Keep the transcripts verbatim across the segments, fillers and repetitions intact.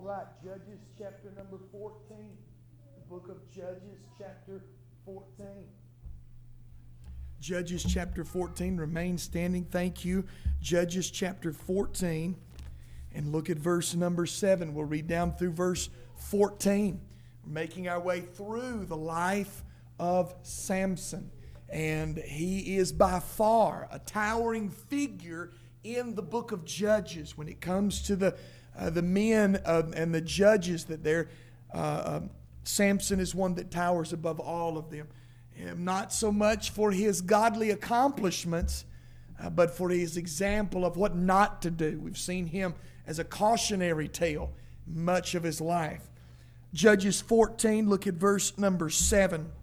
All right, Judges chapter number fourteen. The book of Judges chapter fourteen. Judges chapter fourteen. Remain standing. Thank you. Judges chapter fourteen. And look at verse number seven. We'll read down through verse fourteen. We're making our way through the life of Samson. And he is by far a towering figure in the book of Judges when it comes to the uh, the men uh, and the judges that they're uh, um, Samson is one that towers above all of them. And not so much for his godly accomplishments, uh, but for his example of what not to do. We've seen him as a cautionary tale much of his life. Judges fourteen, look at verse number seven.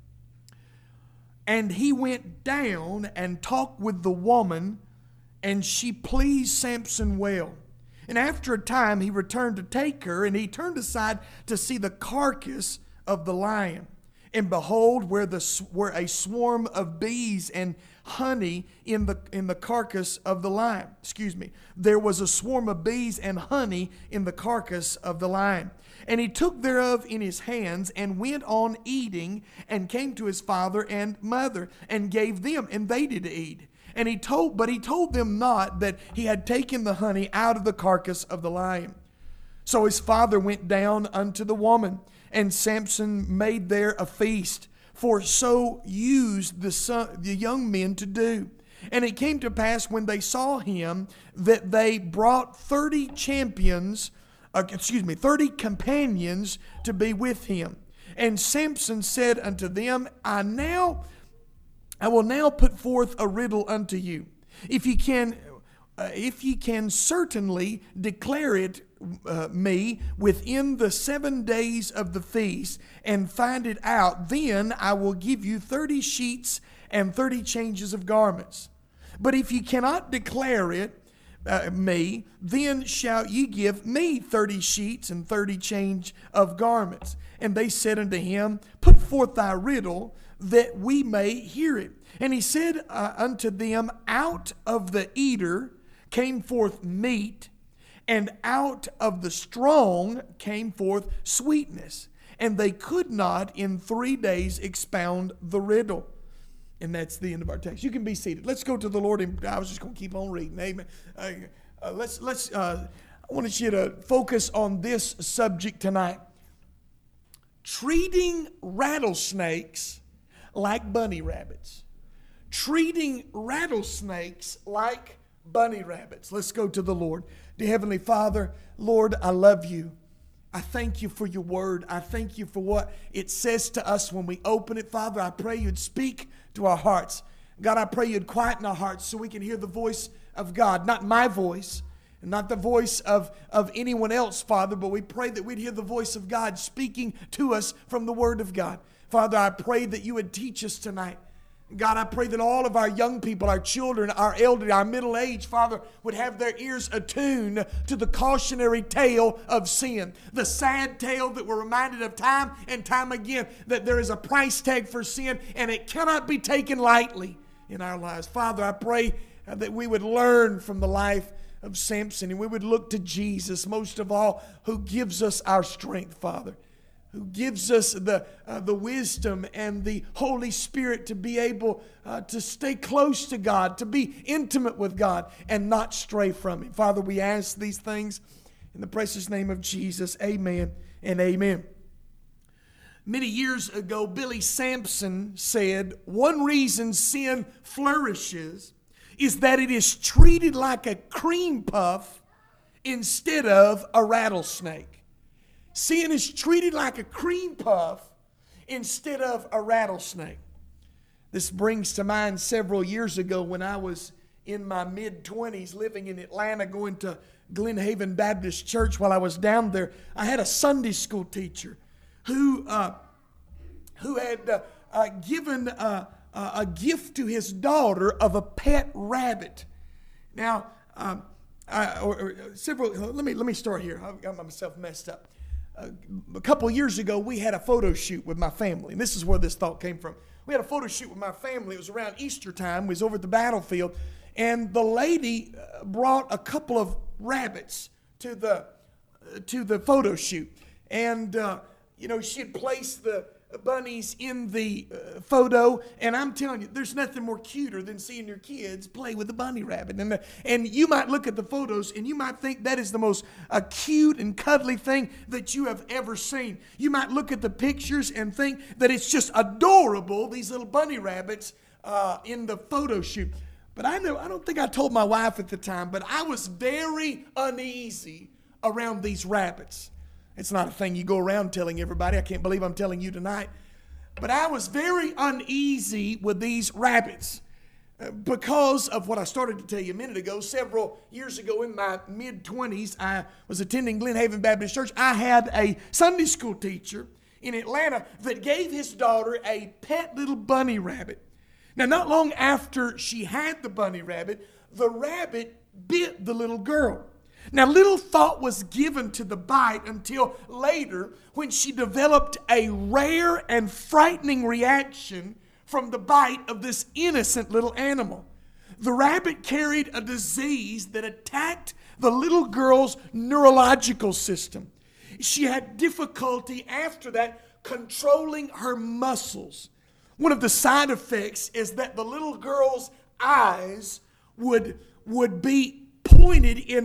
And he went down and talked with the woman, and she pleased Samson well. And after a time he returned to take her, and he turned aside to see the carcass of the lion. And behold, where the where a swarm of bees and honey in the in the carcass of the lion. Excuse me. There was a swarm of bees and honey in the carcass of the lion. And he took thereof in his hands and went on eating, and came to his father and mother and gave them, and they did eat. And he told, but he told them not that he had taken the honey out of the carcass of the lion. So his father went down unto the woman, and Samson made there a feast, for so used the son, the young men to do. And it came to pass when they saw him that they brought thirty champions, uh, excuse me, thirty companions to be with him. And Samson said unto them, I now, I will now put forth a riddle unto you. If ye can, uh, if ye can certainly declare it Uh, me within the seven days of the feast, and find it out, then I will give you thirty sheets and thirty changes of garments. But if ye cannot declare it uh, me, then shall ye give me thirty sheets and thirty change of garments. And they said unto him, Put forth thy riddle, that we may hear it. And he said uh, unto them, Out of the eater came forth meat, and out of the strong came forth sweetness. And they could not in three days expound the riddle. And that's the end of our text. You can be seated. Let's go to the Lord. And I was just going to keep on reading. Amen. Uh, uh, let's, let's, uh, I want you to focus on this subject tonight. Treating rattlesnakes like bunny rabbits. Treating rattlesnakes like bunny rabbits. Let's go to the Lord. Dear Heavenly Father, Lord, I love you. I thank you for your word. I thank you for what it says to us when we open it. Father, I pray you'd speak to our hearts. God, I pray you'd quieten our hearts so we can hear the voice of God, not my voice, and not the voice of, of anyone else, Father, but we pray that we'd hear the voice of God speaking to us from the word of God. Father, I pray that you would teach us tonight. God, I pray that all of our young people, our children, our elderly, our middle age, Father, would have their ears attuned to the cautionary tale of sin. The sad tale that we're reminded of time and time again, that there is a price tag for sin and it cannot be taken lightly in our lives. Father, I pray that we would learn from the life of Samson and we would look to Jesus, most of all, who gives us our strength, Father. Who gives us the uh, the wisdom and the Holy Spirit to be able uh, to stay close to God, to be intimate with God, and not stray from Him. Father, we ask these things in the precious name of Jesus. Amen and amen. Many years ago, Billy Sampson said, one reason sin flourishes is that it is treated like a cream puff instead of a rattlesnake. Sin is treated like a cream puff instead of a rattlesnake. This brings to mind several years ago when I was in my mid-twenties living in Atlanta, going to Glen Haven Baptist Church. While I was down there, I had a Sunday school teacher who, uh, who had uh, uh, given uh, uh, a gift to his daughter of a pet rabbit. Now, um, I, or, or several. Let me let me start here. I've got myself messed up. Uh, a couple of years ago, we had a photo shoot with my family, and this is where this thought came from. We had a photo shoot with my family. It was around Easter time. We was over at the battlefield, and the lady brought a couple of rabbits to the to the photo shoot. And, uh, you know, she had placed the bunnies in the uh, photo, and I'm telling you, there's nothing more cuter than seeing your kids play with a bunny rabbit. And, uh, and you might look at the photos, and you might think that is the most uh, cute and cuddly thing that you have ever seen. You might look at the pictures and think that it's just adorable, these little bunny rabbits uh, in the photo shoot. But I know, I don't think I told my wife at the time, but I was very uneasy around these rabbits. It's not a thing you go around telling everybody. I can't believe I'm telling you tonight. But I was very uneasy with these rabbits uh, because of what I started to tell you a minute ago. Several years ago in my mid-twenties, I was attending Glen Haven Baptist Church. I had a Sunday school teacher in Atlanta that gave his daughter a pet little bunny rabbit. Now, not long after she had the bunny rabbit, the rabbit bit the little girl. Now, little thought was given to the bite until later when she developed a rare and frightening reaction from the bite of this innocent little animal. The rabbit carried a disease that attacked the little girl's neurological system. She had difficulty after that controlling her muscles. One of the side effects is that the little girl's eyes would, would be pointed in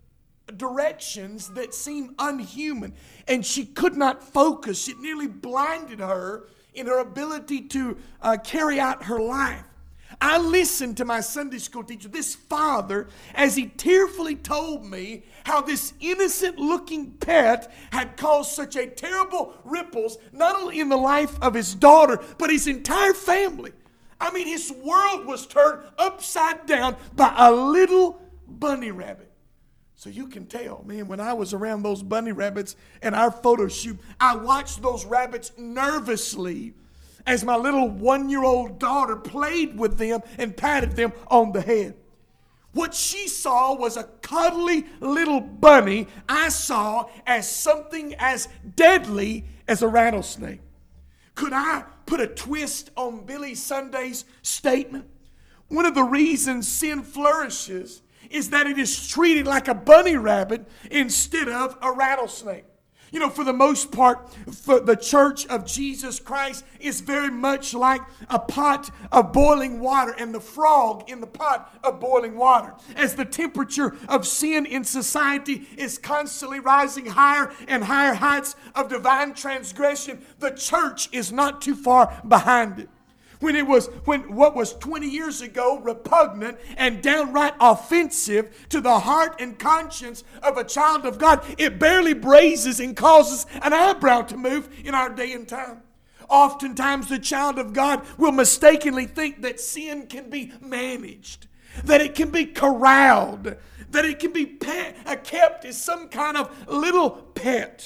directions that seem unhuman, and she could not focus. It nearly blinded her in her ability to uh, carry out her life. I listened to my Sunday school teacher, this father, as he tearfully told me how this innocent-looking pet had caused such a terrible ripples, not only in the life of his daughter, but his entire family. I mean, his world was turned upside down by a little bunny rabbit. So you can tell, man, when I was around those bunny rabbits and our photo shoot, I watched those rabbits nervously as my little one-year-old daughter played with them and patted them on the head. What she saw was a cuddly little bunny I saw as something as deadly as a rattlesnake. Could I put a twist on Billy Sunday's statement? One of the reasons sin flourishes is that it is treated like a bunny rabbit instead of a rattlesnake. You know, for the most part, for the Church of Jesus Christ is very much like a pot of boiling water and the frog in the pot of boiling water. As the temperature of sin in society is constantly rising higher and higher heights of divine transgression, the church is not too far behind it. When it was, when what was twenty years ago repugnant and downright offensive to the heart and conscience of a child of God, it barely raises and causes an eyebrow to move in our day and time. Oftentimes the child of God will mistakenly think that sin can be managed, that it can be corralled, that it can be pet, kept as some kind of little pet.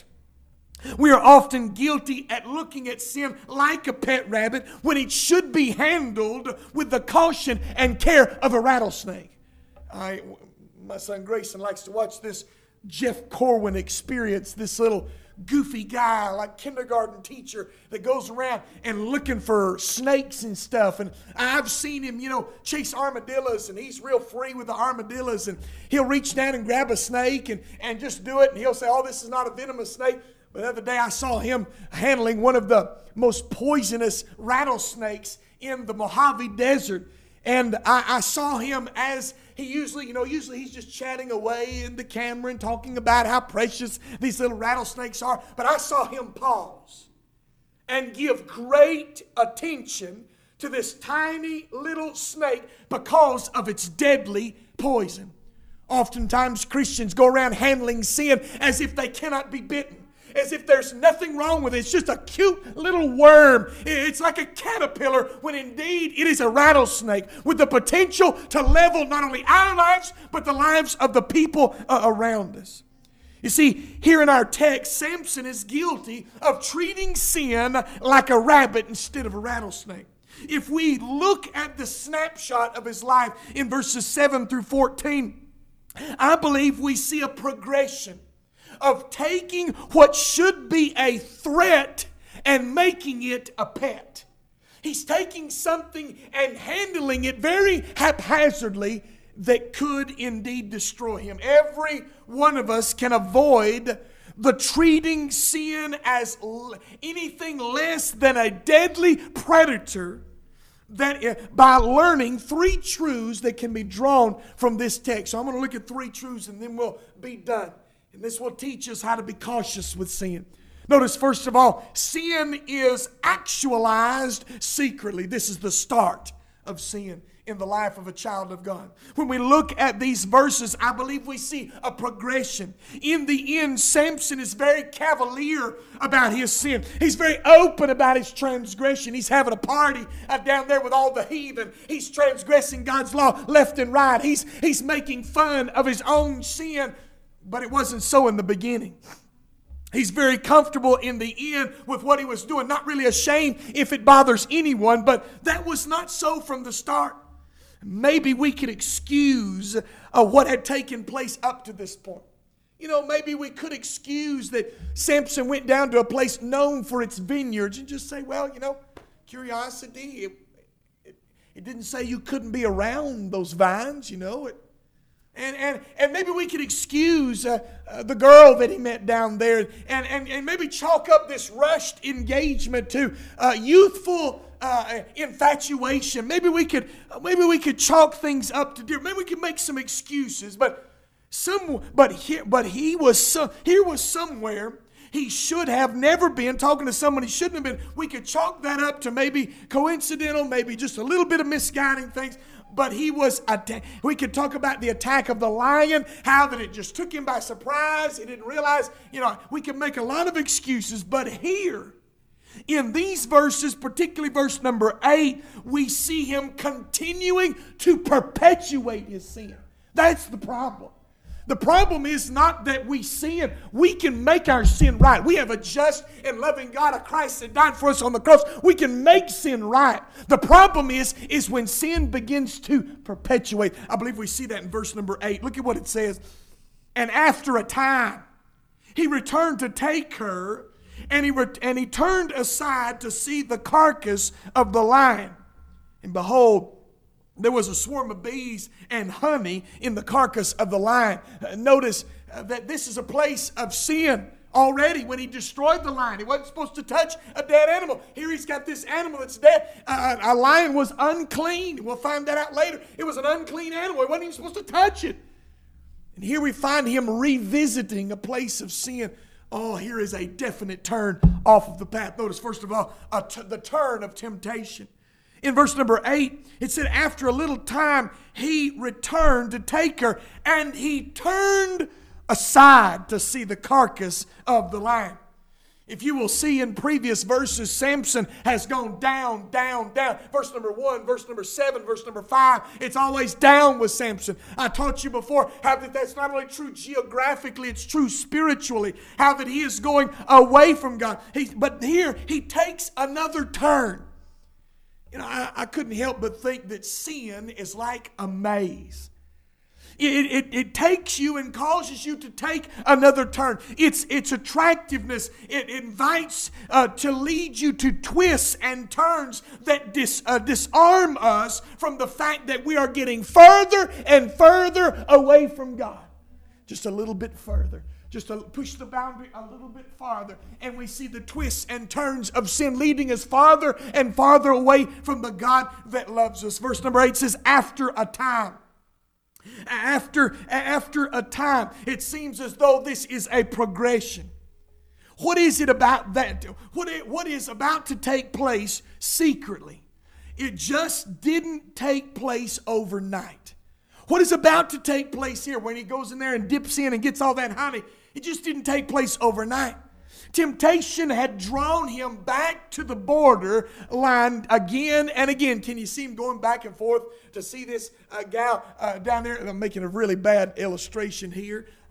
We are often guilty at looking at sin like a pet rabbit when it should be handled with the caution and care of a rattlesnake. I, my son Grayson likes to watch this Jeff Corwin Experience, this little goofy guy, like kindergarten teacher that goes around and looking for snakes and stuff. And I've seen him, you know, chase armadillos, and he's real free with the armadillos. And he'll reach down and grab a snake and, and just do it. And he'll say, oh, this is not a venomous snake. But the other day I saw him handling one of the most poisonous rattlesnakes in the Mojave Desert. And I, I saw him as he usually, you know, usually he's just chatting away in the camera and talking about how precious these little rattlesnakes are. But I saw him pause and give great attention to this tiny little snake because of its deadly poison. Oftentimes Christians go around handling sin as if they cannot be bitten, as if there's nothing wrong with it. It's just a cute little worm. It's like a caterpillar, when indeed it is a rattlesnake with the potential to level not only our lives, but the lives of the people uh, around us. You see, here in our text, Samson is guilty of treating sin like a rabbit instead of a rattlesnake. If we look at the snapshot of his life in verses seven through fourteen, I believe we see a progression of taking what should be a threat and making it a pet. He's taking something and handling it very haphazardly that could indeed destroy him. Every one of us can avoid the treating sin as l- anything less than a deadly predator that uh, by learning three truths that can be drawn from this text. So I'm going to look at three truths and then we'll be done. And this will teach us how to be cautious with sin. Notice, first of all, sin is actualized secretly. This is the start of sin in the life of a child of God. When we look at these verses, I believe we see a progression. In the end, Samson is very cavalier about his sin. He's very open about his transgression. He's having a party uh, down there with all the heathen. He's transgressing God's law left and right. He's, he's making fun of his own sin, but it wasn't so in the beginning. He's very comfortable in the end with what he was doing, not really ashamed if it bothers anyone, but that was not so from the start. Maybe we could excuse uh, what had taken place up to this point. You know, maybe we could excuse that Samson went down to a place known for its vineyards and just say, well, you know, curiosity, it, it, it didn't say you couldn't be around those vines, you know, it, And, and and maybe we could excuse uh, uh, the girl that he met down there and, and, and maybe chalk up this rushed engagement to uh, youthful uh, infatuation. Maybe we could maybe we could chalk things up to different. Maybe we could make some excuses. But some but here but he was so, here was somewhere he should have never been, talking to someone he shouldn't have been. We could chalk that up to maybe coincidental, maybe just a little bit of misguiding things. But he was, atta- we could talk about the attack of the lion, how that it just took him by surprise. He didn't realize, you know, we could make a lot of excuses. But here, in these verses, particularly verse number eight, we see him continuing to perpetuate his sin. That's the problem. The problem is not that we sin. We can make our sin right. We have a just and loving God, a Christ that died for us on the cross. We can make sin right. The problem is, is when sin begins to perpetuate. I believe we see that in verse number eight. Look at what it says. And after a time, he returned to take her, and he, re- and he turned aside to see the carcass of the lion. And behold, there was a swarm of bees and honey in the carcass of the lion. Uh, notice uh, that this is a place of sin already. When he destroyed the lion, he wasn't supposed to touch a dead animal. Here he's got this animal that's dead. Uh, a lion was unclean. We'll find that out later. It was an unclean animal. He wasn't even supposed to touch it. And here we find him revisiting a place of sin. Oh, here is a definite turn off of the path. Notice, first of all, a t- the turn of temptation. In verse number eight, it said, after a little time, he returned to take her, and he turned aside to see the carcass of the lion. If you will see in previous verses, Samson has gone down, down, down. Verse number one, verse number seven, verse number five, it's always down with Samson. I taught you before how that that's not only true geographically, it's true spiritually. How that he is going away from God. He, but here, he takes another turn. You know, I, I couldn't help but think that sin is like a maze. It, it, it takes you and causes you to take another turn. Its, its attractiveness, it invites uh, to lead you to twists and turns that dis, uh, disarm us from the fact that we are getting further and further away from God. Just a little bit further. Just to push the boundary a little bit farther. And we see the twists and turns of sin leading us farther and farther away from the God that loves us. Verse number eight says, after a time. After, after a time. It seems as though this is a progression. What is it about that? What, it, what is about to take place secretly? It just didn't take place overnight. What is about to take place here when he goes in there and dips in and gets all that honey? It just didn't take place overnight. Temptation had drawn him back to the border line again and again. Can you see him going back and forth to see this uh, gal uh, down there? I'm making a really bad illustration here.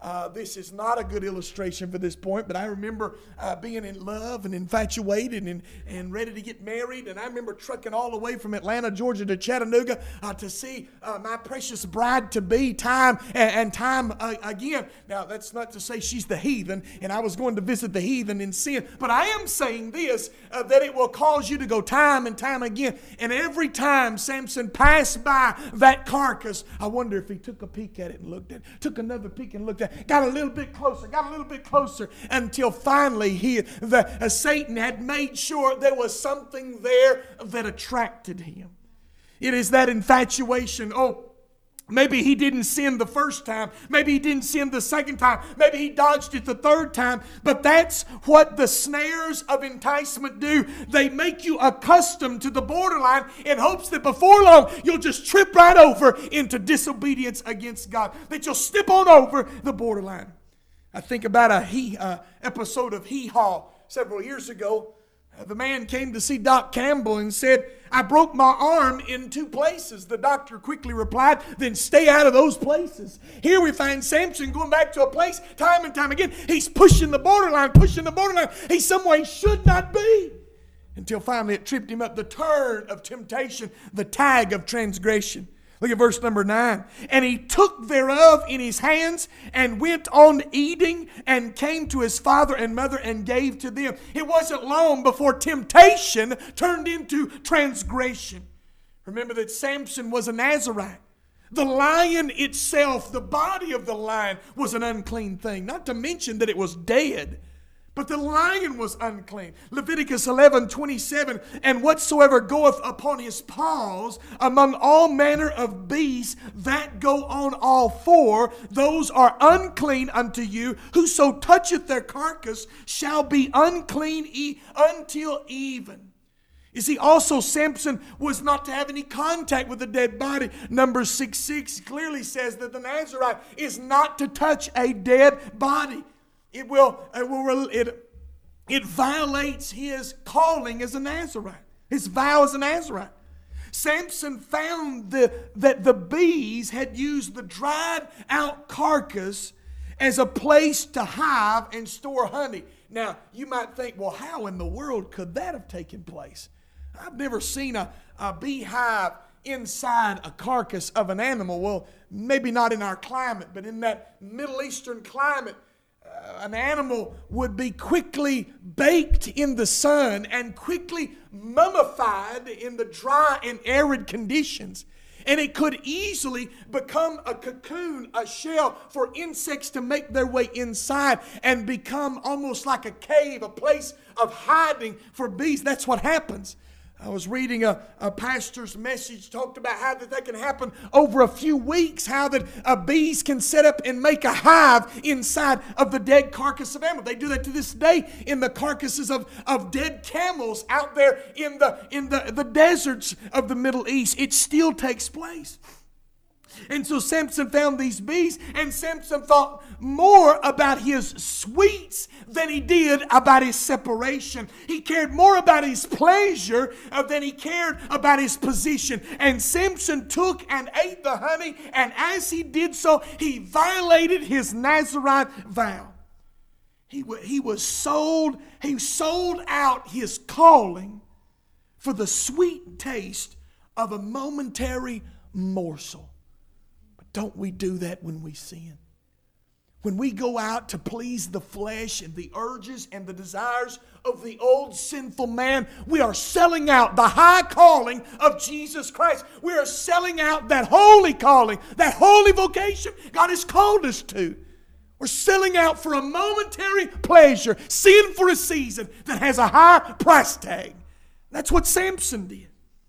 Uh, this is not a good illustration for this point, but I remember uh, being in love and infatuated and, and ready to get married. And I remember trucking all the way from Atlanta, Georgia to Chattanooga uh, to see uh, my precious bride-to-be time and, and time uh, again. Now, that's not to say she's the heathen, and I was going to visit the heathen in sin. But I am saying this, uh, that it will cause you to go time and time again. And every time Samson passed by that carcass, I wonder if he took a peek at it and looked at it, took another peek and looked at it. Got a little bit closer, got a little bit closer, until finally he, the, uh, Satan had made sure there was something there that attracted him. It is that infatuation. Oh, maybe he didn't sin the first time. Maybe he didn't sin the second time. Maybe he dodged it the third time. But that's what the snares of enticement do. They make you accustomed to the borderline in hopes that before long you'll just trip right over into disobedience against God. That you'll step on over the borderline. I think about a he uh, episode of Hee Haw several years ago. Uh, the man came to see Doc Campbell and said, I broke my arm in two places. The doctor quickly replied, then stay out of those places. Here we find Samson going back to a place time and time again. He's pushing the borderline, pushing the borderline. He's somewhere he should not be. Until finally it tripped him up. The turn of temptation, the tag of transgression. Look at verse number nine. And he took thereof in his hands and went on eating and came to his father and mother and gave to them. It wasn't long before temptation turned into transgression. Remember that Samson was a Nazarite. The lion itself, the body of the lion, was an unclean thing. Not to mention that it was dead. But the lion was unclean. Leviticus eleven twenty-seven, and whatsoever goeth upon his paws among all manner of beasts that go on all four, those are unclean unto you. Whoso toucheth their carcass shall be unclean e- until even. You see, also Samson was not to have any contact with a dead body. Numbers six six clearly says that the Nazarite is not to touch a dead body. It will, it will, it, it violates his calling as a Nazarite, his vow as a Nazarite. Samson found the, that the bees had used the dried out carcass as a place to hive and store honey. Now, you might think, well, how in the world could that have taken place? I've never seen a, a beehive inside a carcass of an animal. Well, maybe not in our climate, but in that Middle Eastern climate, an animal would be quickly baked in the sun and quickly mummified in the dry and arid conditions. And it could easily become a cocoon, a shell for insects to make their way inside and become almost like a cave, a place of hiding for bees. That's what happens. I was reading a, a pastor's message, talked about how that, that can happen over a few weeks, how that uh, bees can set up and make a hive inside of the dead carcass of animal. They do that to this day in the carcasses of, of dead camels out there in the in the, the deserts of the Middle East. It still takes place. And so Samson found these bees, and Samson thought more about his sweets than he did about his separation. He cared more about his pleasure than he cared about his position. And Samson took and ate the honey, and as he did so, he violated his Nazarite vow. He, he was sold, he sold out his calling for the sweet taste of a momentary morsel. Don't we do that when we sin? When we go out to please the flesh and the urges and the desires of the old sinful man, we are selling out the high calling of Jesus Christ. We are selling out that holy calling, that holy vocation God has called us to. We're selling out for a momentary pleasure, sin for a season that has a high price tag. That's what Samson did.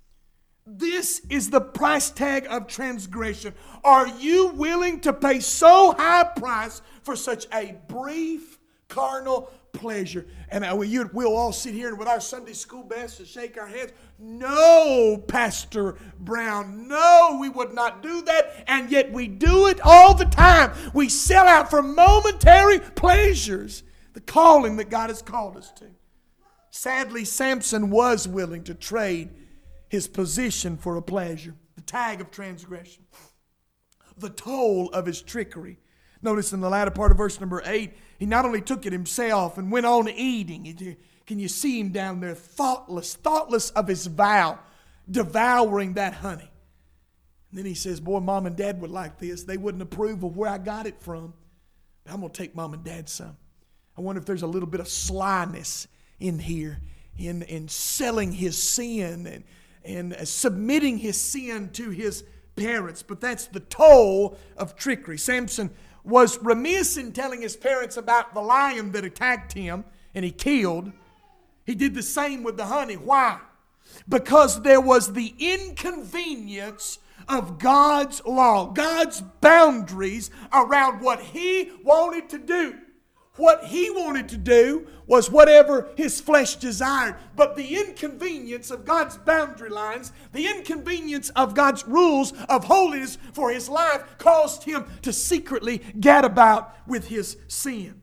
This is the price tag of transgression. Are you willing to pay so high a price for such a brief carnal pleasure? And we'll all sit here with our Sunday school best and shake our heads. No, Pastor Brown, no, we would not do that. And yet we do it all the time. We sell out for momentary pleasures, the calling that God has called us to. Sadly, Samson was willing to trade his position for a pleasure, the tag of transgression, the toll of his trickery. Notice in the latter part of verse number eight, he not only took it himself and went on eating. Can you see him down there, thoughtless, thoughtless of his vow, devouring that honey? And then he says, boy, Mom and Dad would like this. They wouldn't approve of where I got it from. But I'm going to take Mom and Dad some. I wonder if there's a little bit of slyness in here, in, in selling his sin and, and submitting his sin to his parents. But that's the toll of trickery. Samson was remiss in telling his parents about the lion that attacked him and he killed. He did the same with the honey. Why? Because there was the inconvenience of God's law, God's boundaries around what he wanted to do. What he wanted to do was whatever his flesh desired. But the inconvenience of God's boundary lines, the inconvenience of God's rules of holiness for his life caused him to secretly gad about with his sin.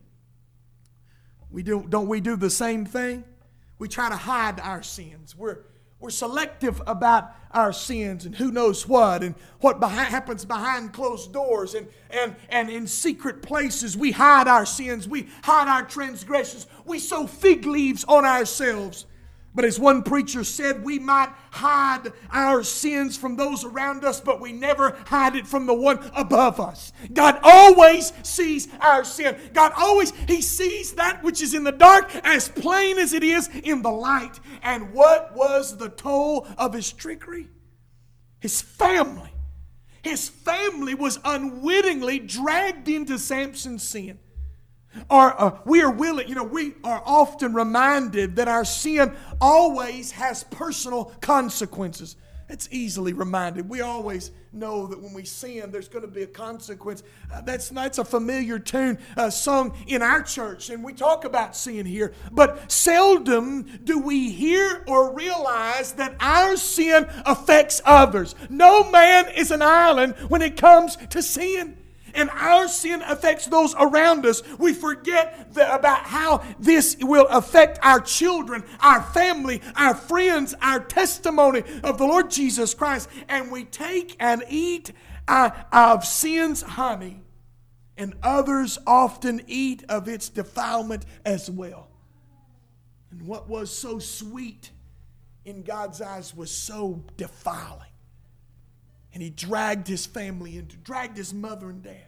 We do, don't we do the same thing? We try to hide our sins. We're We're selective about our sins and who knows what and what behind, happens behind closed doors and, and, and in secret places. We hide our sins. We hide our transgressions. We sew fig leaves on ourselves. But as one preacher said, we might hide our sins from those around us, but we never hide it from the one above us. God always sees our sin. God always, He sees that which is in the dark as plain as it is in the light. And what was the toll of his trickery? His family. His family was unwittingly dragged into Samson's sin. Or uh, we are willing, you know, we are often reminded that our sin always has personal consequences. It's easily reminded. We always know that when we sin, there's going to be a consequence. Uh, that's, that's a familiar tune uh, sung in our church, and we talk about sin here. But seldom do we hear or realize that our sin affects others. No man is an island when it comes to sin. And our sin affects those around us. We forget the, about how this will affect our children, our family, our friends, our testimony of the Lord Jesus Christ. And we take and eat uh, of sin's honey. And others often eat of its defilement as well. And what was so sweet in God's eyes was so defiling. And he dragged his family into, dragged his mother and dad.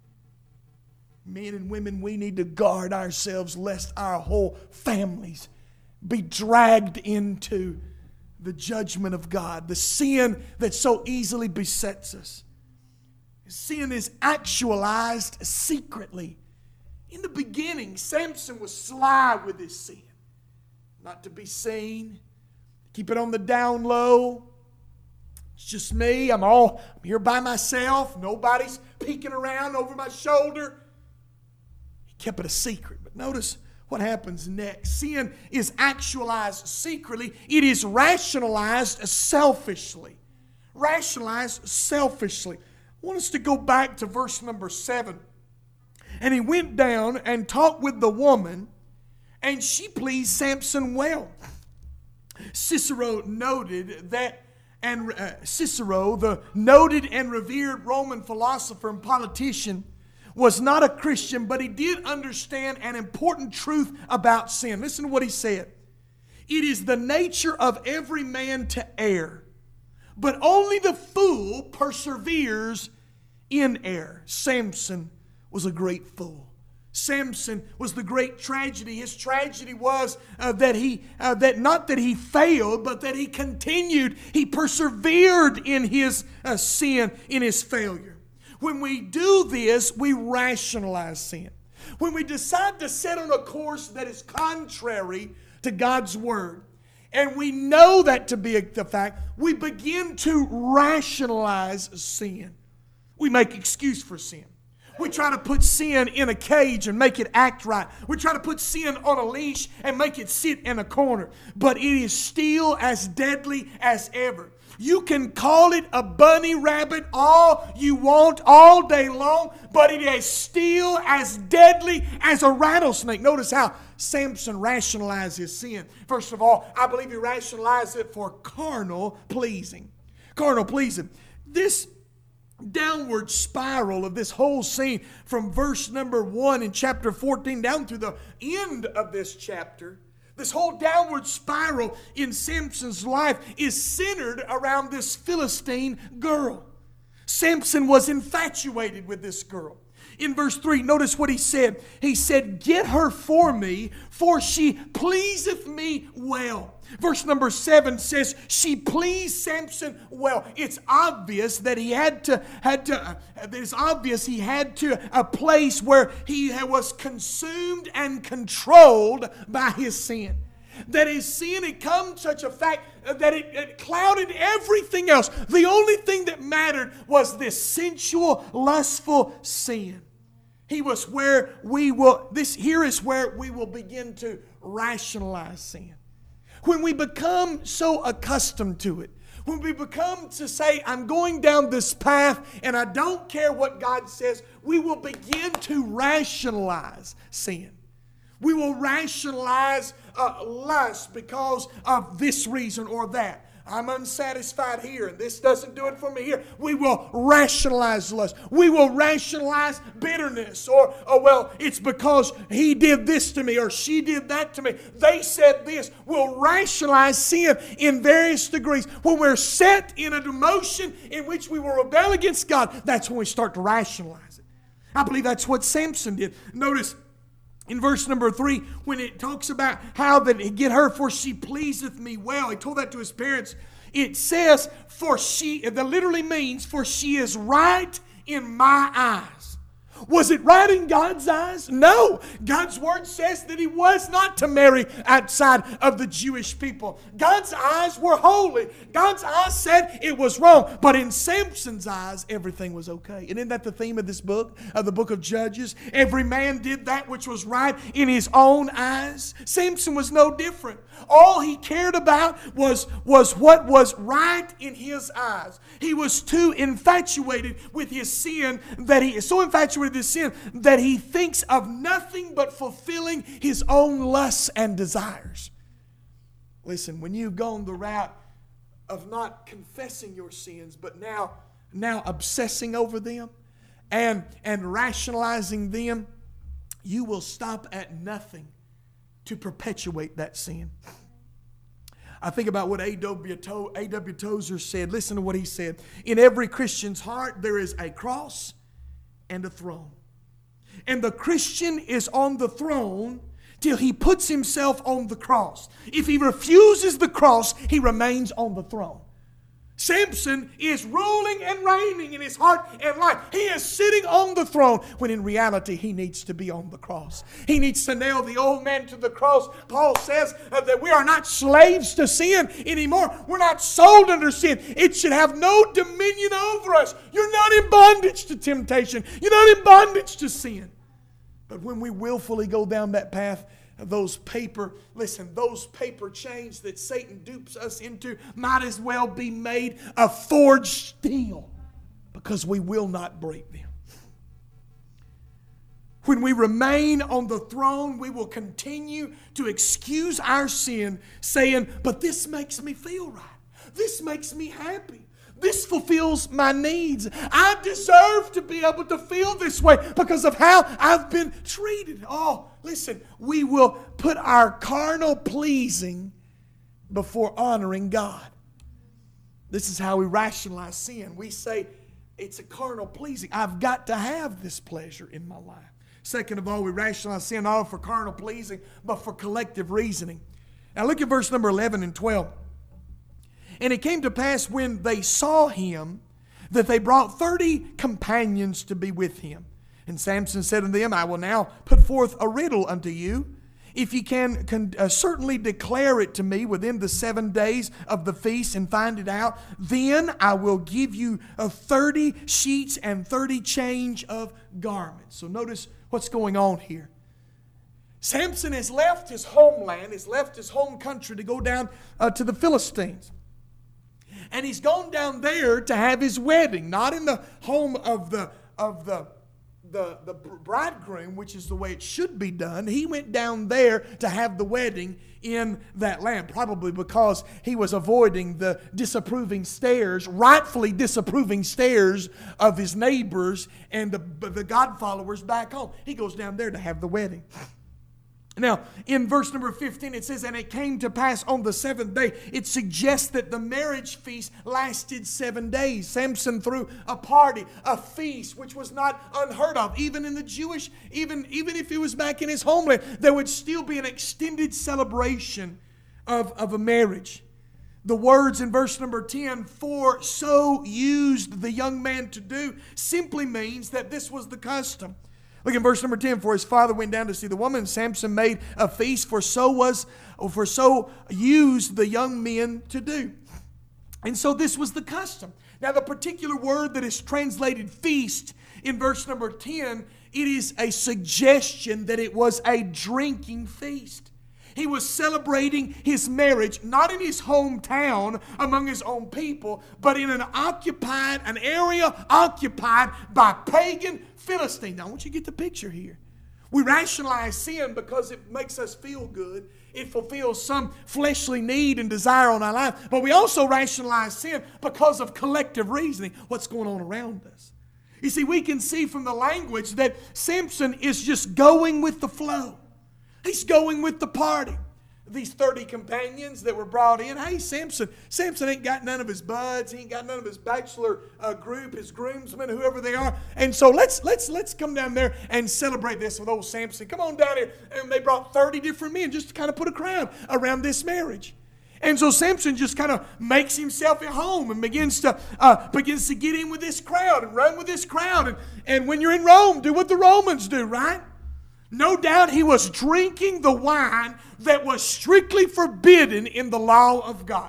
Men and women, we need to guard ourselves lest our whole families be dragged into the judgment of God. The sin that so easily besets us. Sin is actualized secretly. In the beginning, Samson was sly with his sin. Not to be seen. Keep it on the down low. It's just me. I'm all I'm here by myself. Nobody's peeking around over my shoulder. He kept it a secret. But notice what happens next. Sin is actualized secretly. It is rationalized selfishly. Rationalized selfishly. I want us to go back to verse number seven. And he went down and talked with the woman, and she pleased Samson well. Cicero noted that And uh, Cicero, the noted and revered Roman philosopher and politician, was not a Christian, but he did understand an important truth about sin. Listen to what he said. It is the nature of every man to err, but only the fool perseveres in error. Samson was a great fool. Samson was the great tragedy. His tragedy was uh, that he, uh, that not that he failed, but that he continued. He persevered in his uh, sin, in his failure. When we do this, we rationalize sin. When we decide to set on a course that is contrary to God's word, and we know that to be the fact, we begin to rationalize sin. We make excuse for sin. We try to put sin in a cage and make it act right. We try to put sin on a leash and make it sit in a corner. But it is still as deadly as ever. You can call it a bunny rabbit all you want all day long, but it is still as deadly as a rattlesnake. Notice how Samson rationalized his sin. First of all, I believe he rationalized it for carnal pleasing. Carnal pleasing. This downward spiral of this whole scene from verse number one in chapter fourteen down to the end of this chapter. This whole downward spiral in Samson's life is centered around this Philistine girl. Samson was infatuated with this girl. In verse three, notice what he said. He said, "Get her for me, for she pleaseth me well." Verse number seven says, "She pleased Samson well." It's obvious that he had to, had to, uh, it's obvious he had to a place where he was consumed and controlled by his sin. That his sin had come to such a fact that it, it clouded everything else. The only thing that mattered was this sensual, lustful sin. He was where we will, this here is where we will begin to rationalize sin. When we become so accustomed to it, when we become to say, I'm going down this path and I don't care what God says, we will begin to rationalize sin. We will rationalize uh, lust because of this reason or that. I'm unsatisfied here and this doesn't do it for me here. We will rationalize lust. We will rationalize bitterness. Or, oh well, it's because he did this to me or she did that to me. They said this. We'll rationalize sin in various degrees. When we're set in a emotion in which we will rebel against God, that's when we start to rationalize it. I believe that's what Samson did. Notice in verse number three, when it talks about how that he get her, for she pleaseth me well. He told that to his parents. It says, for she, that literally means, for she is right in my eyes. Was it right in God's eyes? No. God's word says that he was not to marry outside of the Jewish people. God's eyes were holy. God's eyes said it was wrong. But in Samson's eyes, everything was okay. And isn't that the theme of this book, of the book of Judges? Every man did that which was right in his own eyes. Samson was no different. All he cared about was, was what was right in his eyes. He was too infatuated with his sin that he is so infatuated with his sin that he thinks of nothing but fulfilling his own lusts and desires. Listen, when you've gone the route of not confessing your sins, but now, now obsessing over them and, and rationalizing them, you will stop at nothing to perpetuate that sin. I think about what A W Tozer said. Listen to what he said. In every Christian's heart, there is a cross and a throne. And the Christian is on the throne till he puts himself on the cross. If he refuses the cross, he remains on the throne. Samson is ruling and reigning in his heart and life. He is sitting on the throne when in reality he needs to be on the cross. He needs to nail the old man to the cross. Paul says uh, that we are not slaves to sin anymore. We're not sold under sin. It should have no dominion over us. You're not in bondage to temptation. You're not in bondage to sin. But when we willfully go down that path, those paper, listen, those paper chains that Satan dupes us into might as well be made of forged steel because we will not break them. When we remain on the throne, we will continue to excuse our sin, saying, but this makes me feel right. This makes me happy. This fulfills my needs. I deserve to be able to feel this way because of how I've been treated. Oh, listen, we will put our carnal pleasing before honoring God. This is how we rationalize sin. We say, it's a carnal pleasing. I've got to have this pleasure in my life. Second of all, we rationalize sin not only for carnal pleasing, but for collective reasoning. Now look at verse number eleven and twelve. And it came to pass when they saw him that they brought thirty companions to be with him. And Samson said unto them, I will now put forth a riddle unto you. If ye can, can uh, certainly declare it to me within the seven days of the feast and find it out, then I will give you uh, thirty sheets and thirty change of garments. So notice what's going on here. Samson has left his homeland, has left his home country to go down uh, to the Philistines. And he's gone down there to have his wedding, not in the home of the of the the, the bridegroom, which is the way it should be done, he went down there to have the wedding in that land, probably because he was avoiding the disapproving stares, rightfully disapproving stares of his neighbors and the, the God followers back home. He goes down there to have the wedding. Now, in verse number fifteen, it says, and it came to pass on the seventh day. It suggests that the marriage feast lasted seven days. Samson threw a party, a feast, which was not unheard of. Even in the Jewish, even, even if it was back in his homeland, there would still be an extended celebration of, of a marriage. The words in verse number ten, for so used the young man to do, simply means that this was the custom. Look in verse number ten. For his father went down to see the woman, and Samson made a feast, for so was, for so used the young men to do. And so this was the custom. Now the particular word that is translated feast in verse number ten, it is a suggestion that it was a drinking feast. He was celebrating his marriage, not in his hometown among his own people, but in an occupied, an area occupied by pagan Philistines. Now, I want you to get the picture here. We rationalize sin because it makes us feel good. It fulfills some fleshly need and desire on our life. But we also rationalize sin because of collective reasoning, what's going on around us. You see, we can see from the language that Samson is just going with the flow. He's going with the party. These thirty companions that were brought in, hey, Samson, Samson ain't got none of his buds. He ain't got none of his bachelor uh, group, his groomsmen, whoever they are. And so let's let's let's come down there and celebrate this with old Samson. Come on down here. And they brought thirty different men just to kind of put a crowd around this marriage. And so Samson just kind of makes himself at home and begins to uh, begins to get in with this crowd and run with this crowd. And, and when you're in Rome, do what the Romans do, right? No doubt he was drinking the wine that was strictly forbidden in the law of God.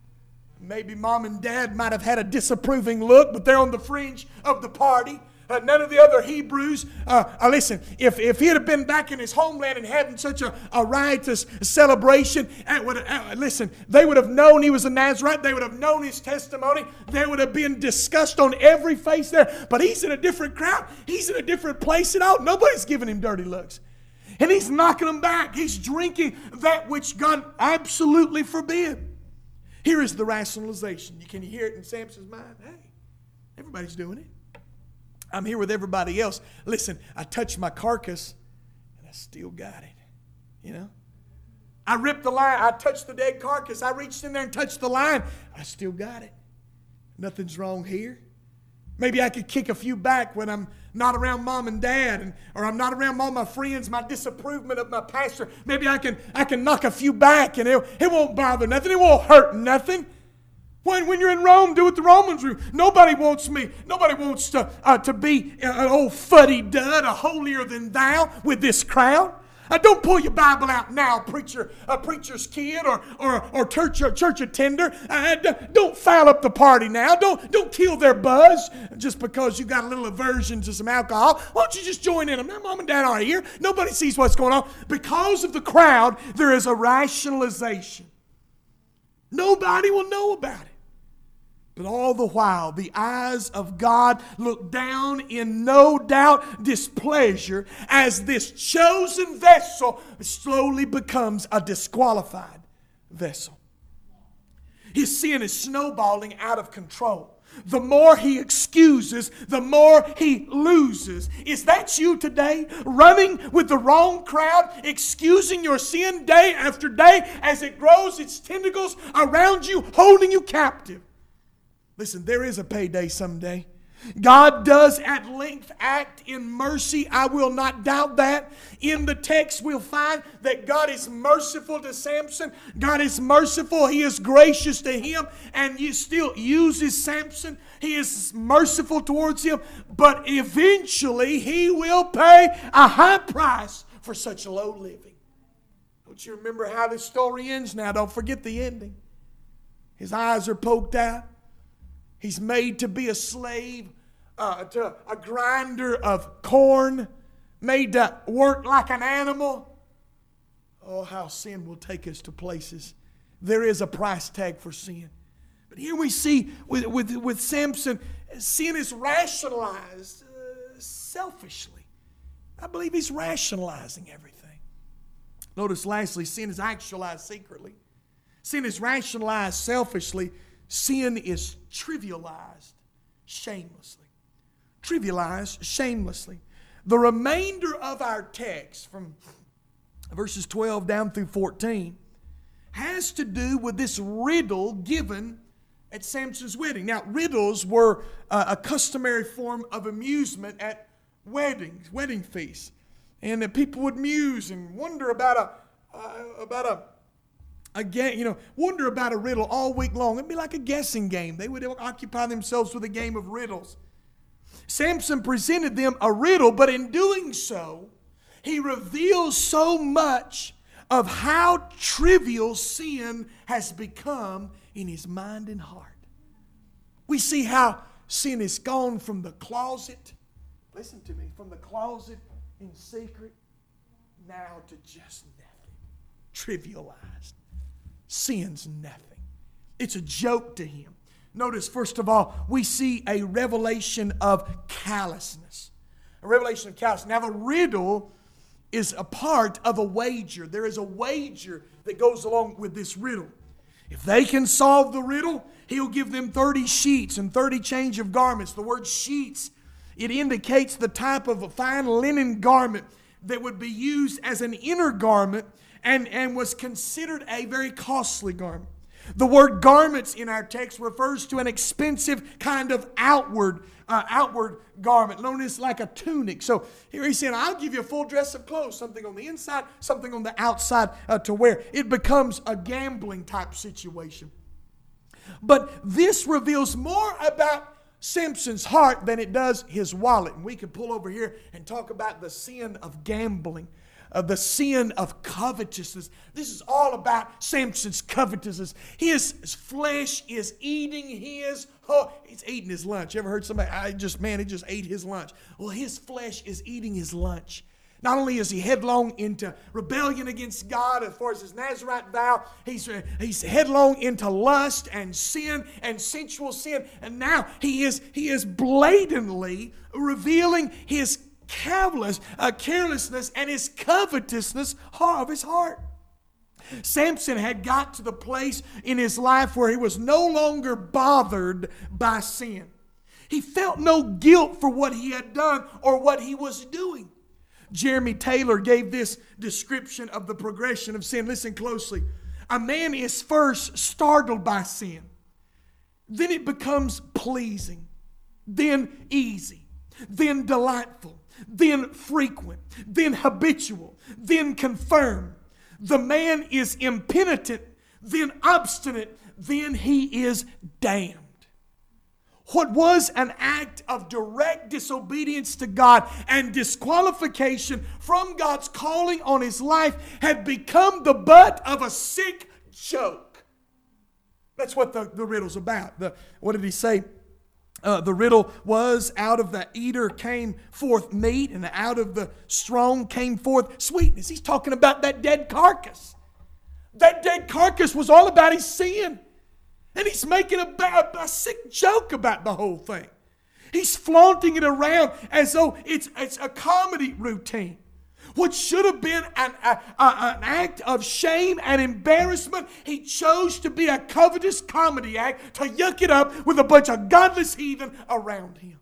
Maybe mom and dad might have had a disapproving look, but they're on the fringe of the party. Uh, none of the other Hebrews, uh, uh, listen, if, if he had been back in his homeland and having such a, a riotous celebration, uh, would, uh, listen, they would have known he was a Nazarite. They would have known his testimony. There would have been disgust on every face there. But he's in a different crowd. He's in a different place at all. Nobody's giving him dirty looks. And he's knocking them back. He's drinking that which God absolutely forbid. Here is the rationalization. Can you hear it in Samson's mind? Hey, everybody's doing it. I'm here with everybody else. Listen, I touched my carcass, and I still got it. You know? I ripped the line. I touched the dead carcass. I reached in there and touched the line. I still got it. Nothing's wrong here. Maybe I could kick a few back when I'm not around mom and dad, and, or I'm not around all my friends, my disapproval of my pastor. Maybe I can I can knock a few back, and it, it won't bother nothing. It won't hurt nothing. When, when you're in Rome, do what the Romans do. Nobody wants me. Nobody wants to, uh, to be an old fuddy-dud, a holier-than-thou with this crowd. Uh, don't pull your Bible out now, preacher, a preacher's kid or or, or church, church attender. Uh, don't foul up the party now. Don't, don't kill their buzz just because you got a little aversion to some alcohol. Why don't you just join in them? Now, mom and dad are here. Nobody sees what's going on. Because of the crowd, there is a rationalization. Nobody will know about it. But all the while, the eyes of God look down in no doubt displeasure as this chosen vessel slowly becomes a disqualified vessel. His sin is snowballing out of control. The more he excuses, the more he loses. Is that you today? Running with the wrong crowd, excusing your sin day after day as it grows its tentacles around you, holding you captive. Listen, there is a payday someday. God does at length act in mercy. I will not doubt that. In the text, we'll find that God is merciful to Samson. God is merciful. He is gracious to him. And he still uses Samson. He is merciful towards him. But eventually, he will pay a high price for such low living. Don't you remember how this story ends now? Don't forget the ending. His eyes are poked out. He's made to be a slave, uh, to a grinder of corn, made to work like an animal. Oh, how sin will take us to places. There is a price tag for sin. But here we see with, with, with Samson, sin is rationalized. Uh, selfishly. I believe he's rationalizing everything. Notice lastly, sin is actualized secretly. Sin is rationalized selfishly. Sin is trivialized shamelessly. Trivialized shamelessly. The remainder of our text from verses twelve down through fourteen has to do with this riddle given at Samson's wedding. Now, riddles were uh, a customary form of amusement at weddings, wedding feasts. And uh, people would muse and wonder about a, uh, about a, a game, you know, wonder about a riddle all week long. It'd be like a guessing game. They would occupy themselves with a game of riddles. Samson presented them a riddle, but in doing so, he reveals so much of how trivial sin has become in his mind and heart. We see how sin has gone from the closet, listen to me, from the closet in secret, now to just nothing. Trivialized. Sin's nothing. It's a joke to him. Notice, first of all, we see a revelation of callousness. A revelation of callousness. Now, the riddle is a part of a wager. There is a wager that goes along with this riddle. If they can solve the riddle, he'll give them thirty sheets and thirty change of garments. The word sheets, it indicates the type of a fine linen garment that would be used as an inner garment and, and was considered a very costly garment. The word garments in our text refers to an expensive kind of outward uh, outward garment, known as like a tunic. So here he's saying, I'll give you a full dress of clothes, something on the inside, something on the outside uh, to wear. It becomes a gambling type situation. But this reveals more about Samson's heart than it does his wallet. And we could pull over here and talk about the sin of gambling. Of the sin of covetousness. This is all about Samson's covetousness. His flesh is eating his, oh, he's eating his lunch. You ever heard somebody, I just, man, he just ate his lunch. Well, his flesh is eating his lunch. Not only is he headlong into rebellion against God as far as his Nazirite vow, he's, he's headlong into lust and sin and sensual sin. And now he is, he is blatantly revealing his Careless, uh, carelessness and his covetousness of his heart. Samson had got to the place in his life where he was no longer bothered by sin. He felt no guilt for what he had done or what he was doing. Jeremy Taylor gave this description of the progression of sin. Listen closely. A man is first startled by sin. Then it becomes pleasing. Then easy. Then delightful. Then frequent, then habitual, then confirmed. The man is impenitent, then obstinate, then he is damned. What was an act of direct disobedience to God and disqualification from God's calling on his life had become the butt of a sick joke. That's what the, the riddle's about. The, what did he say? Uh, the riddle was, out of the eater came forth meat, and out of the strong came forth sweetness. He's talking about that dead carcass. That dead carcass was all about his sin. And he's making a, a, a sick joke about the whole thing. He's flaunting it around as though it's, it's a comedy routine. What should have been an, a, a, an act of shame and embarrassment, he chose to be a covetous comedy act to yuck it up with a bunch of godless heathen around him.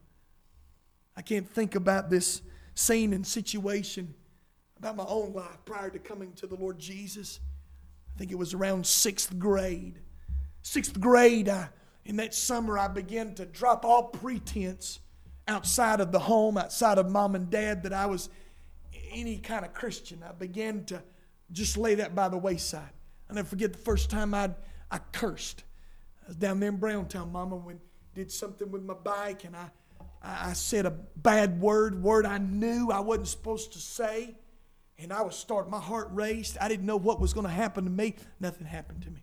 I can't think about this scene and situation about my own life prior to coming to the Lord Jesus. I think it was around sixth grade. Sixth grade, I, in that summer, I began to drop all pretense outside of the home, outside of mom and dad, that I was any kind of Christian. I began to just lay that by the wayside. I'll never forget the first time I I cursed. I was down there in Browntown, Mama, when did something with my bike, and I, I, I said a bad word, word I knew I wasn't supposed to say, and I was starting, my heart raced. I didn't know what was going to happen to me. Nothing happened to me.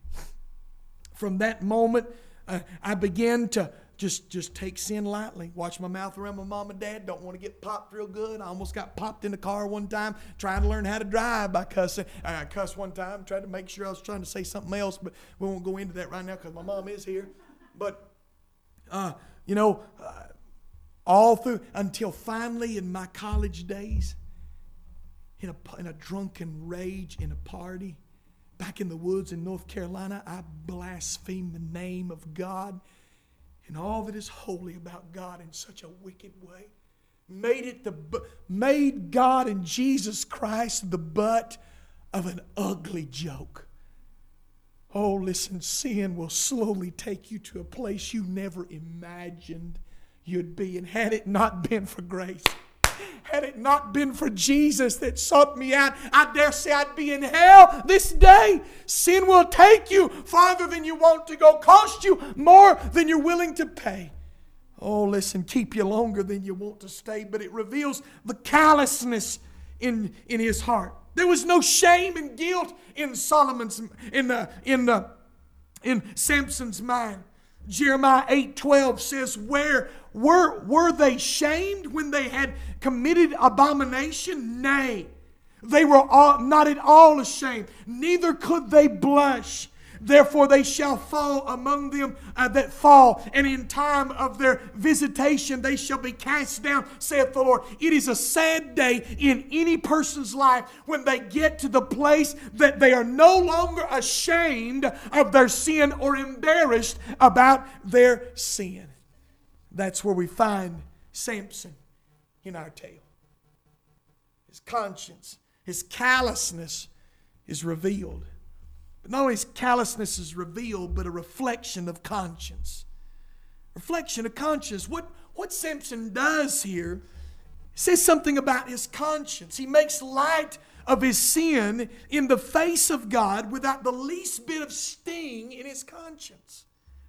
From that moment, uh, I began to Just, just take sin lightly. Watch my mouth around my mom and dad. Don't want to get popped real good. I almost got popped in the car one time trying to learn how to drive by cussing. I cussed one time, tried to make sure I was trying to say something else, but we won't go into that right now because my mom is here. But, uh, you know, uh, All through, until finally in my college days, in a, in a drunken rage in a party, back in the woods in North Carolina, I blasphemed the name of God and all that is holy about God in such a wicked way. Made it the made God and Jesus Christ the butt of an ugly joke. Oh, listen, sin will slowly take you to a place you never imagined you'd be. And had it not been for grace, had it not been for Jesus that sought me out, I dare say I'd be in hell this day. Sin will take you farther than you want to go, cost you more than you're willing to pay. Oh, listen, keep you longer than you want to stay, but it reveals the callousness in, in his heart. There was no shame and guilt in Solomon's, in the, in the, in Samson's mind. Jeremiah eight twelve says, Where were, were they shamed when they had committed abomination? Nay, they were all, not at all ashamed, neither could they blush. Therefore they shall fall among them uh, that fall, and in time of their visitation they shall be cast down, saith the Lord. It is a sad day in any person's life when they get to the place that they are no longer ashamed of their sin or embarrassed about their sin. That's where we find Samson in our tale. His conscience, his callousness is revealed. But not only his callousness is revealed, but a reflection of conscience. Reflection of conscience. What, what Samson does here says something about his conscience. He makes light of his sin in the face of God without the least bit of sting in his conscience.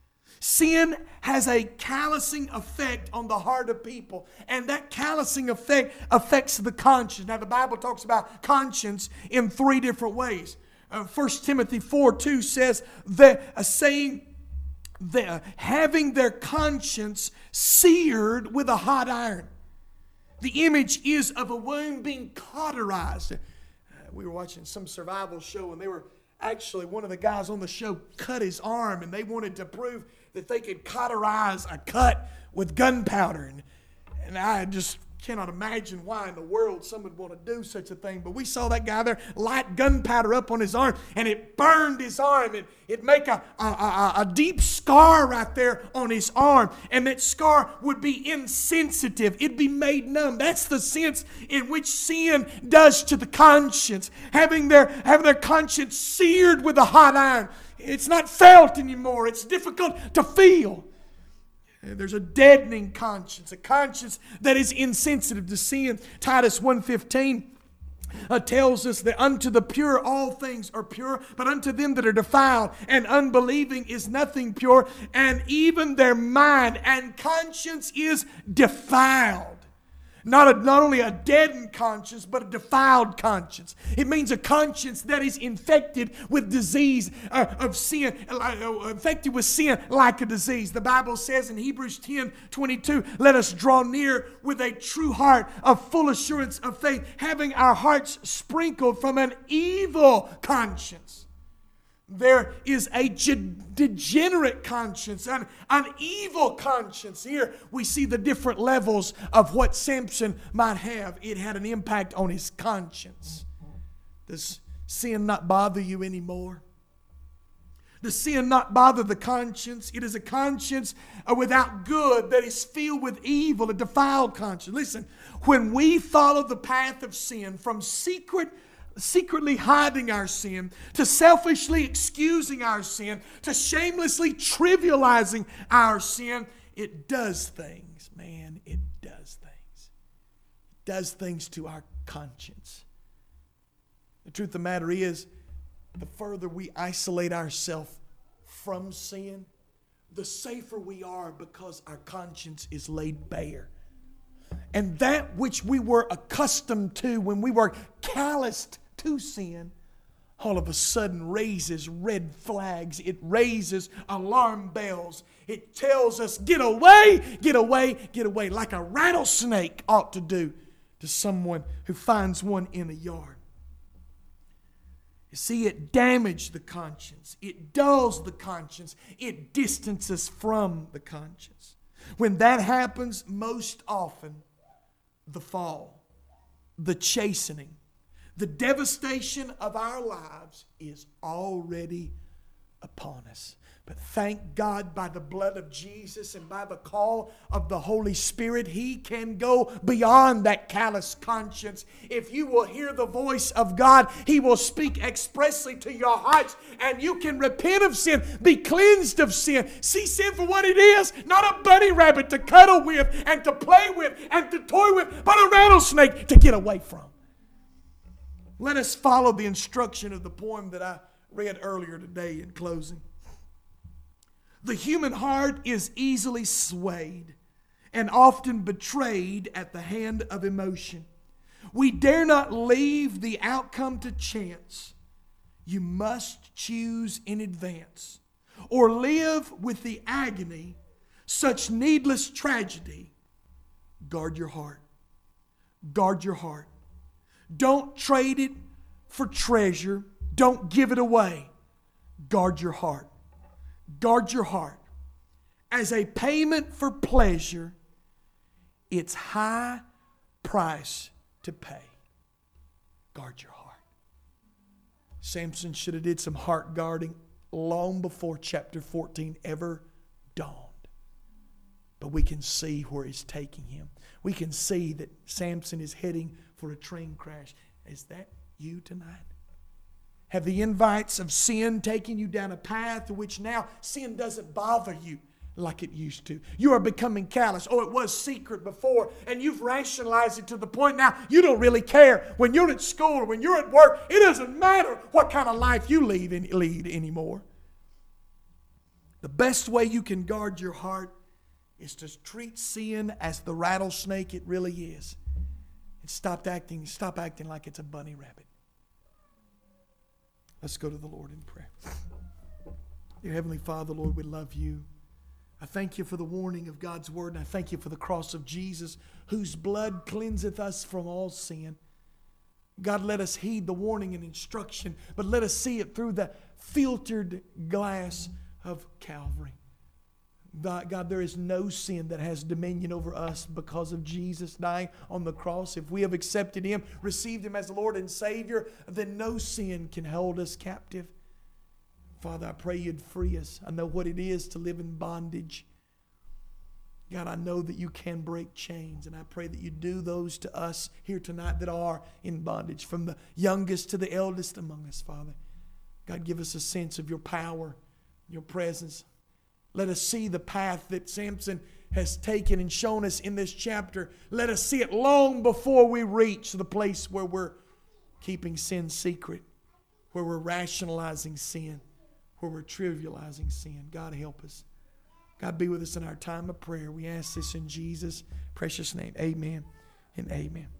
Sin has a callousing effect on the heart of people, and that callousing effect affects the conscience. Now, the Bible talks about conscience in three different ways. Uh, First Timothy four two says that uh, saying that, uh, having their conscience seared with a hot iron. The image is of a wound being cauterized. Uh, we were watching some survival show, and they were actually, one of the guys on the show cut his arm, and they wanted to prove that they could cauterize a cut with gunpowder. And, and I just cannot imagine why in the world someone would want to do such a thing. But we saw that guy there light gunpowder up on his arm, and it burned his arm. It, it'd make a, a, a, a deep scar right there on his arm. And that scar would be insensitive. It'd be made numb. That's the sense in which sin does to the conscience. Having their, having their conscience seared with a hot iron. It's not felt anymore. It's difficult to feel. There's a deadening conscience, a conscience that is insensitive to sin. Titus one fifteen uh, tells us that unto the pure all things are pure, but unto them that are defiled and unbelieving is nothing pure, and even their mind and conscience is defiled. Not, a, not only a deadened conscience, but a defiled conscience. It means a conscience that is infected with disease uh, of sin, uh, infected with sin like a disease. The Bible says in Hebrews ten twenty-two, let us draw near with a true heart of full assurance of faith, having our hearts sprinkled from an evil conscience. There is a degenerate conscience, an, an evil conscience. Here we see the different levels of what Samson might have. It had an impact on his conscience. Does sin not bother you anymore? Does sin not bother the conscience? It is a conscience without good that is filled with evil, a defiled conscience. Listen, when we follow the path of sin from secret secretly hiding our sin, to selfishly excusing our sin, to shamelessly trivializing our sin, it does things, man, it does things. It does things to our conscience. The truth of the matter is, the further we isolate ourselves from sin, the safer we are because our conscience is laid bare. And that which we were accustomed to when we were calloused to sin, all of a sudden raises red flags. It raises alarm bells. It tells us, get away, get away, get away, like a rattlesnake ought to do to someone who finds one in a yard. You see, it damages the conscience. It dulls the conscience. It distances from the conscience. When that happens, most often, the fall, the chastening, the devastation of our lives is already upon us. But thank God, by the blood of Jesus and by the call of the Holy Spirit, He can go beyond that callous conscience. If you will hear the voice of God, He will speak expressly to your hearts, and you can repent of sin, be cleansed of sin, see sin for what it is, not a bunny rabbit to cuddle with and to play with and to toy with, but a rattlesnake to get away from. Let us follow the instruction of the poem that I read earlier today in closing. The human heart is easily swayed and often betrayed at the hand of emotion. We dare not leave the outcome to chance. You must choose in advance, or live with the agony, such needless tragedy. Guard your heart. Guard your heart. Don't trade it for treasure. Don't give it away. Guard your heart. Guard your heart. As a payment for pleasure, it's high price to pay. Guard your heart. Samson should have did some heart guarding long before chapter fourteen ever dawned. But we can see where it's taking him. We can see that Samson is heading for a train crash. Is that you tonight? Have the invites of sin taken you down a path to which now sin doesn't bother you like it used to? You are becoming callous. Oh, it was secret before, and you've rationalized it to the point now you don't really care. When you're at school or when you're at work, it doesn't matter what kind of life you lead, in, lead anymore. The best way you can guard your heart is to treat sin as the rattlesnake it really is. And stop acting, stop acting like it's a bunny rabbit. Let's go to the Lord in prayer. Dear Heavenly Father, Lord, we love you. I thank you for the warning of God's word, and I thank you for the cross of Jesus, whose blood cleanseth us from all sin. God, let us heed the warning and instruction, but let us see it through the filtered glass of Calvary. God, there is no sin that has dominion over us because of Jesus dying on the cross. If we have accepted Him, received Him as Lord and Savior, then no sin can hold us captive. Father, I pray You'd free us. I know what it is to live in bondage. God, I know that You can break chains, and I pray that You do those to us here tonight that are in bondage, from the youngest to the eldest among us, Father. God, give us a sense of Your power, Your presence. Let us see the path that Samson has taken and shown us in this chapter. Let us see it long before we reach the place where we're keeping sin secret, where we're rationalizing sin, where we're trivializing sin. God, help us. God, be with us in our time of prayer. We ask this in Jesus' precious name. Amen and amen.